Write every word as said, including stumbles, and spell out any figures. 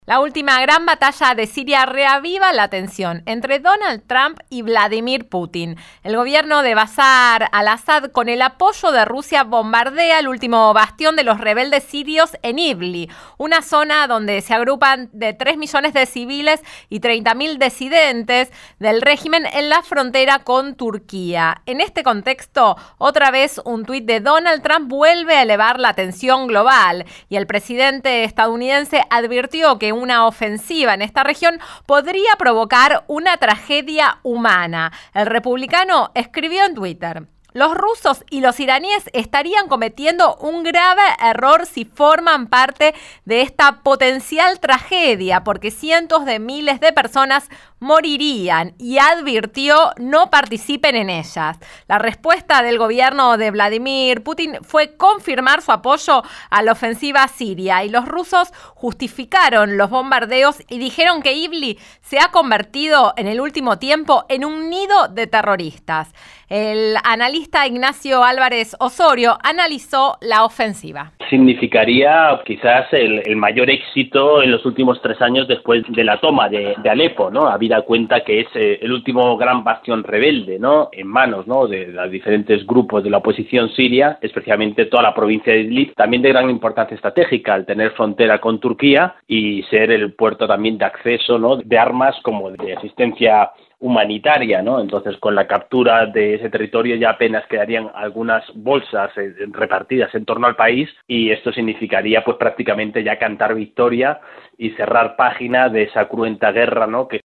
La última gran batalla de Siria reaviva la tensión entre Donald Trump y Vladimir Putin. El gobierno de Bashar al-Assad, con el apoyo de Rusia, bombardea el último bastión de los rebeldes sirios en Idlib, una zona donde se agrupan de tres millones de civiles y treinta mil disidentes del régimen en la frontera con Turquía. En este contexto, otra vez un tuit de Donald Trump vuelve a elevar la tensión global y el presidente estadounidense advirtió que una ofensiva en esta región podría provocar una tragedia humana. El republicano escribió en Twitter: los rusos y los iraníes estarían cometiendo un grave error si forman parte de esta potencial tragedia, porque cientos de miles de personas morirían, y advirtió no participen en ellas. La respuesta del gobierno de Vladimir Putin fue confirmar su apoyo a la ofensiva siria, y los rusos justificaron los bombardeos y dijeron que Idlib se ha convertido en el último tiempo en un nido de terroristas. El analista Ignacio Álvarez Osorio analizó la ofensiva. Significaría quizás el, el mayor éxito en los últimos tres años después de la toma de, de Alepo, ¿no? Habida cuenta que es eh, el último gran bastión rebelde, ¿no? En manos, ¿no? de los diferentes grupos de la oposición siria, especialmente toda la provincia de Idlib, también de gran importancia estratégica al tener frontera con Turquía y ser el puerto también de acceso, ¿no? de armas como de asistencia humanitaria, ¿no? Entonces, con la captura de ese territorio ya apenas quedarían algunas bolsas eh, repartidas en torno al país, y esto significaría pues prácticamente ya cantar victoria y cerrar página de esa cruenta guerra, ¿no? que